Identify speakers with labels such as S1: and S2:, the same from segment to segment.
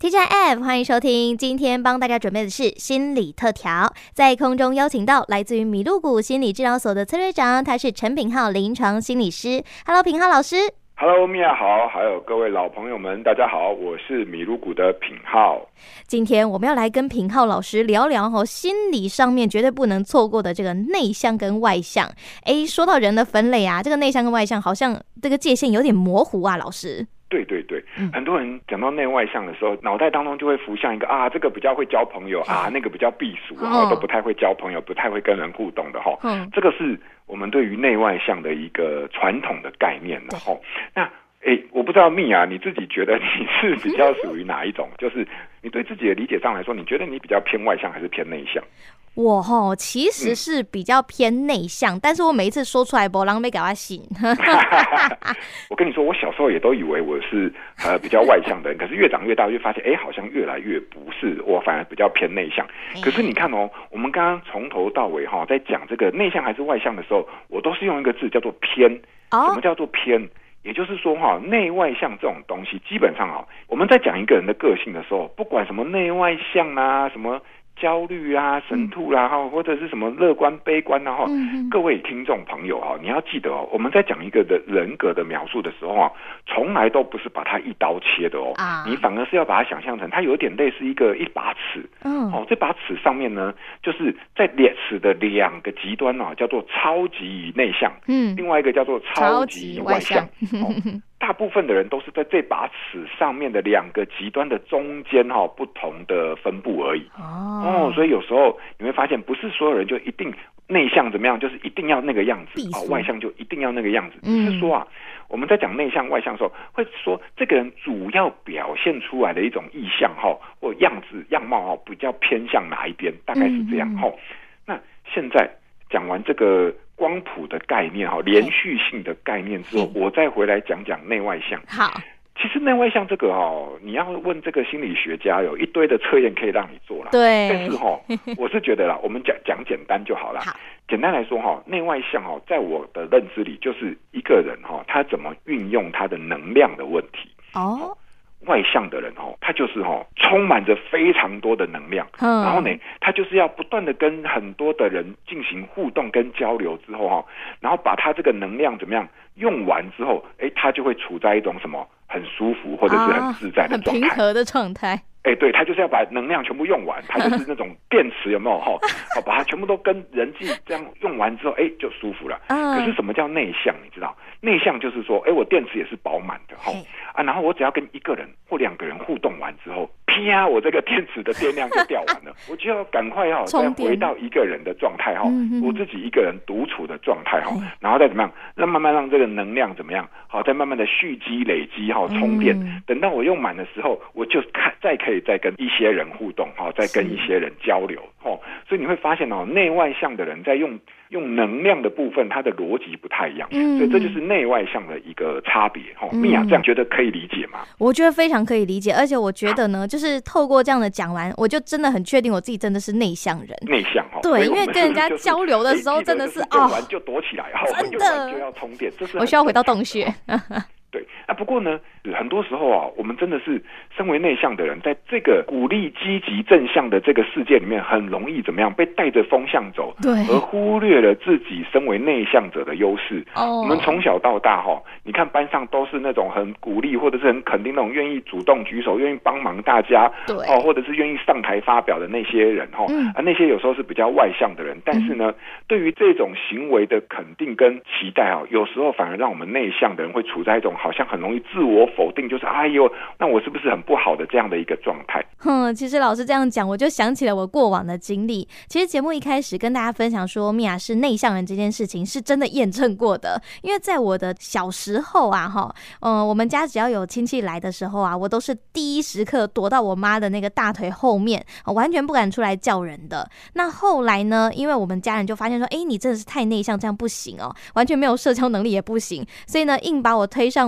S1: TGIF 欢迎收听，今天帮大家准备的是心理特调，在空中邀请到来自于米露谷心理治疗所的策略长，他是陈品皓临床心理师。Hello， 品皓老师。
S2: Hello， 米娅好，还有各位老朋友们，大家好，我是米露谷的品皓。
S1: 今天我们要来跟品皓老师聊聊心理上面绝对不能错过的这个内向跟外向。说到人的分类啊，这个内向跟外向好像这个界限有点模糊啊，老师。
S2: 对对对，很多人讲到内外向的时候，脑袋当中就会浮现一个这个比较会交朋友那个比较避俗，都不太会交朋友，不太会跟人互动的这个是我们对于内外向的一个传统的概念那我不知道蜜啊，你自己觉得你是比较属于哪一种？就是你对自己的理解上来说，你觉得你比较偏外向还是偏内向？
S1: 我其实是比较偏内向，但是我每一次说出来，没人要给我信。
S2: 我跟你说，我小时候也都以为我是比较外向的人，可是越长越大，越发现好像越来越不是，我反而比较偏内向。可是你看我们刚刚从头到尾在讲这个内向还是外向的时候，我都是用一个字叫做偏。什么叫做偏？也就是说内外向这种东西，基本上我们在讲一个人的个性的时候，不管什么内外向什么焦虑神吐或者是什么乐观悲观各位听众朋友你要记得我们在讲一个的人格的描述的时候从来都不是把它一刀切的你反而是要把它想象成它有点类似一把尺这把尺上面呢，就是在尺的两个极端叫做超级内向另外一个叫做超级外向大部分的人都是在这把尺上面的两个极端的中间不同的分布而已所以有时候你会发现不是所有人就一定内向怎么样就是一定要那个样子外向就一定要那个样子只是说我们在讲内向外向的时候会说这个人主要表现出来的一种意向或样子样貌比较偏向哪一边，大概是这样那现在讲完这个光谱的概念连续性的概念之后，我再回来讲讲内外向。
S1: 好，
S2: 其实内外向这个你要问这个心理学家，有一堆的测验可以让你做啦。
S1: 对，
S2: 但是我是觉得啦，我们讲简单就好啦。简单来说内外向在我的认知里，就是一个人他怎么运用他的能量的问题。外向的人他就是充满着非常多的能量，然后呢他就是要不断的跟很多的人进行互动跟交流之后然后把他这个能量怎么样用完之后他就会处在一种什么很舒服或者是很自在的状态，
S1: 很平和的状态。
S2: 对，他就是要把能量全部用完，他就是那种电池有没有把它全部都跟人际这样用完之后就舒服了可是什么叫内向你知道？内向就是说我电池也是饱满的然后我只要跟一个人或两个人互动完之后啪我这个电池的电量就掉完了我就要赶快再回到一个人的状态我自己一个人独处的状态然后再怎么样慢慢让这个能量怎么样再慢慢的蓄积累积充电等到我用满的时候我就可以再跟一些人互动再跟一些人交流所以你会发现内外向的人在用能量的部分他的逻辑不太一样所以这就是内外向的一个差别蜜娅这样觉得可以理解吗？
S1: 我觉得非常可以理解，而且我觉得呢就是透过这样的讲完，我就真的很确定我自己真的是内向人。
S2: 内向
S1: 对，因为跟人家交流的时候真的是
S2: 用完就躲起来
S1: 真的
S2: 就要充电，这是
S1: 我需要回到洞穴
S2: 对不过呢很多时候我们真的是身为内向的人，在这个鼓励积极正向的这个世界里面，很容易怎么样被带着风向走，
S1: 对，
S2: 而忽略了自己身为内向者的优势我们从小到大你看班上都是那种很鼓励或者是很肯定那种愿意主动举手愿意帮忙大家
S1: 对
S2: 或者是愿意上台发表的那些人那些有时候是比较外向的人，但是呢对于这种行为的肯定跟期待有时候反而让我们内向的人会处在一种好像很容易自我否定，就是那我是不是很不好的这样的一个状态。
S1: 其实老师这样讲，我就想起了我过往的经历。其实节目一开始跟大家分享说米娅是内向人这件事情是真的验证过的，因为在我的小时候我们家只要有亲戚来的时候我都是第一时刻躲到我妈的那个大腿后面完全不敢出来叫人的。那后来呢，因为我们家人就发现说你真的是太内向，这样不行完全没有社交能力也不行，所以呢硬把我推上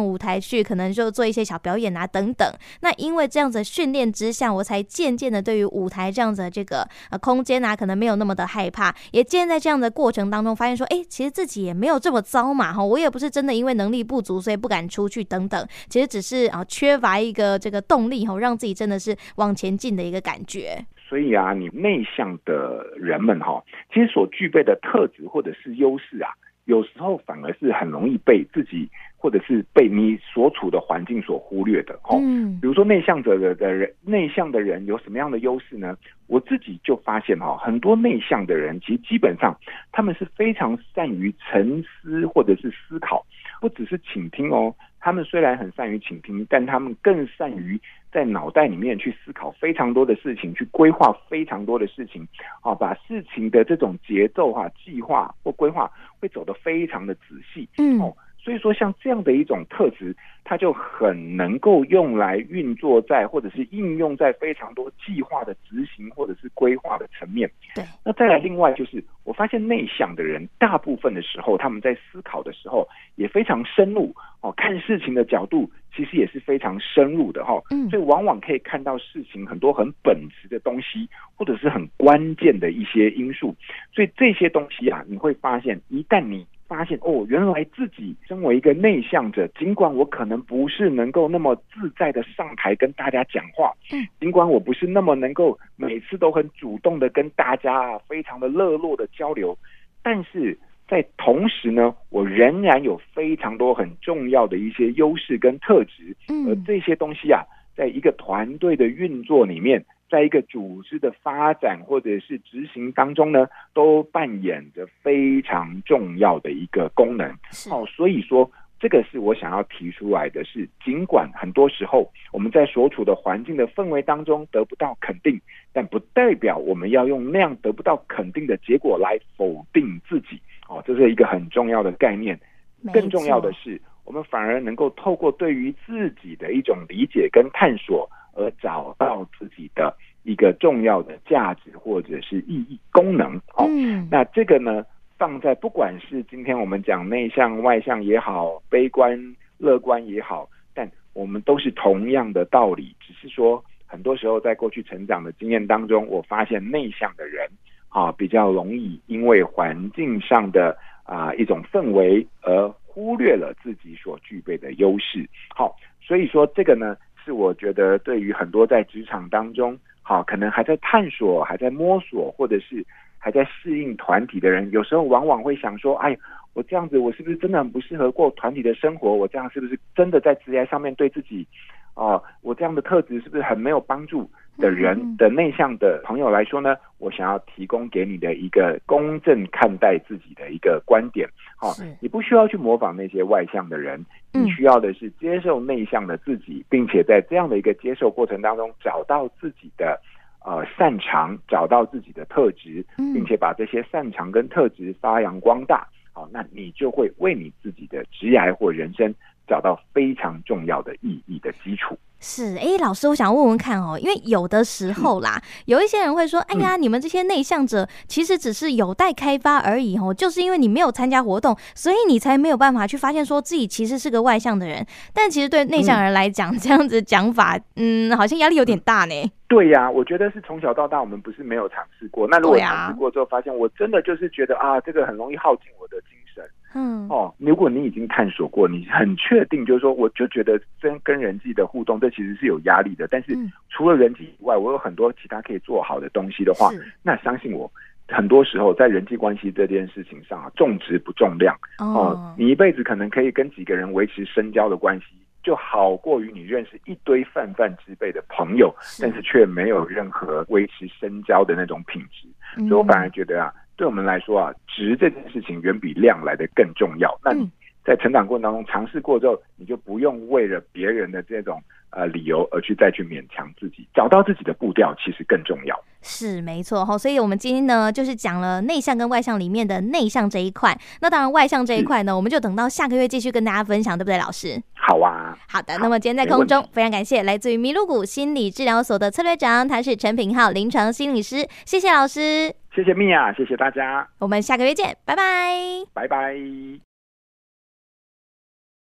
S1: 上舞台去，可能就做一些小表演啊等等。那因为这样子的训练之下，我才渐渐的对于舞台这样子的这个空间啊，可能没有那么的害怕，也渐渐在这样的过程当中发现说，其实自己也没有这么糟嘛，我也不是真的因为能力不足所以不敢出去等等，其实只是缺乏一个这个动力，让自己真的是往前进的一个感觉。
S2: 所以啊，你内向的人们其实所具备的特质或者是优势啊，有时候反而是很容易被自己或者是被你所处的环境所忽略的。比如说内向的人有什么样的优势呢？我自己就发现很多内向的人其实基本上他们是非常善于沉思或者是思考，不只是倾听他们虽然很善于倾听，但他们更善于在脑袋里面去思考非常多的事情，去规划非常多的事情，把事情的这种节奏计划或规划会走得非常的仔细。所以说像这样的一种特质，它就很能够用来运作在或者是应用在非常多计划的执行或者是规划的层面。
S1: 对，
S2: 那再来另外就是我发现内向的人大部分的时候他们在思考的时候也非常深入看事情的角度其实也是非常深入的所以往往可以看到事情很多很本质的东西，或者是很关键的一些因素。所以这些东西你会发现一旦你发现原来自己身为一个内向者，尽管我可能不是能够那么自在的上台跟大家讲话，尽管我不是那么能够每次都很主动的跟大家非常的热络的交流，但是在同时呢，我仍然有非常多很重要的一些优势跟特质，而这些东西在一个团队的运作里面，在一个组织的发展或者是执行当中呢，都扮演着非常重要的一个功能。所以说这个是我想要提出来的是，尽管很多时候我们在所处的环境的氛围当中得不到肯定，但不代表我们要用那样得不到肯定的结果来否定自己。这是一个很重要的概念。更重要的是，我们反而能够透过对于自己的一种理解跟探索，而找到自己的一个重要的价值或者是意义功能。那这个呢，放在不管是今天我们讲内向外向也好，悲观乐观也好，但我们都是同样的道理，只是说很多时候在过去成长的经验当中，我发现内向的人比较容易因为环境上的一种氛围而忽略了自己所具备的优势。所以说这个呢，是我觉得对于很多在职场当中可能还在探索还在摸索或者是还在适应团体的人，有时候往往会想说，我这样子我是不是真的很不适合过团体的生活，我这样是不是真的在职业上面对自己我这样的特质是不是很没有帮助的人的内向的朋友来说呢，我想要提供给你的一个公正看待自己的一个观点。你不需要去模仿那些外向的人，你需要的是接受内向的自己，并且在这样的一个接受过程当中找到自己的擅长，找到自己的特质，并且把这些擅长跟特质发扬光大。那你就会为你自己的职业或人生找到非常重要的意义的基础。
S1: 是，老师，我想问问看因为有的时候啦，有一些人会说，哎呀，你们这些内向者其实只是有待开发而已就是因为你没有参加活动，所以你才没有办法去发现说自己其实是个外向的人。但其实对内向人来讲，这样子讲法，好像压力有点大呢。
S2: 对呀，我觉得是从小到大我们不是没有尝试过。那如果尝试过之后发现，我真的就是觉得这个很容易耗尽我的精神。如果你已经探索过，你很确定就是说，我就觉得跟人际的互动这其实是有压力的，但是除了人际以外，我有很多其他可以做好的东西的话，那相信我，很多时候在人际关系这件事情上重质不重量。你一辈子可能可以跟几个人维持深交的关系，就好过于你认识一堆泛泛之辈的朋友，但是却没有任何维持深交的那种品质。所以我反而觉得对我们来说质这件事情远比量来得更重要。那你在成长过程当中尝试过之后，你就不用为了别人的这种理由而再去勉强自己，找到自己的步调其实更重要。
S1: 是没错所以我们今天呢就是讲了内向跟外向里面的内向这一块，那当然外向这一块呢我们就等到下个月继续跟大家分享，对不对老师？
S2: 好啊。
S1: 好的，那么今天在空中非常感谢来自于麋鹿谷心理治疗所的策略长，他是陈品皓临床心理师，谢谢老师。
S2: 谢谢米娅，谢谢大家，
S1: 我们下个月见，拜拜。
S2: 拜拜。